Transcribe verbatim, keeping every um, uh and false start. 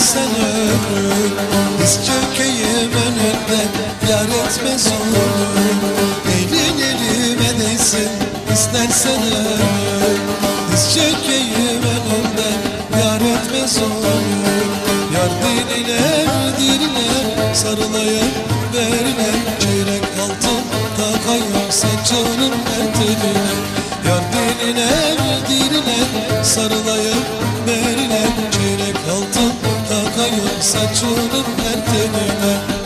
istersen ömrüm, diz çökeyim önünde, yar etmez olur. Elin elime değsin, istersen ömrüm, diz çökeyim önünde, yar etmez olur. Yar diriler diriler, sarılayım verine, çeyrek altın takayım sen canım her teline. Yar diriler diriler, sarılayım verine, çeyrek altın takayım sen canım her teline.